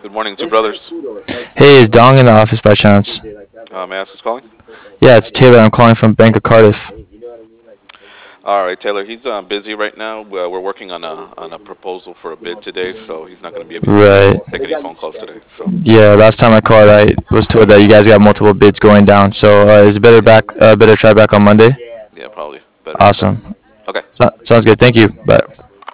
Good morning, two brothers. Hey, is Dong in the office by chance? May I ask who's calling? Yeah, it's Taylor. I'm calling from Bank of Cardiff. All right, Taylor. He's busy right now. We're working on a proposal for a bid today, so he's not going to be able to Right. take any phone calls today. So Yeah, last time I called, I was told that you guys got multiple bids going down. So is it better try back on Monday? yeah, probably better. Awesome. Okay. Sounds good. Thank you. Bye.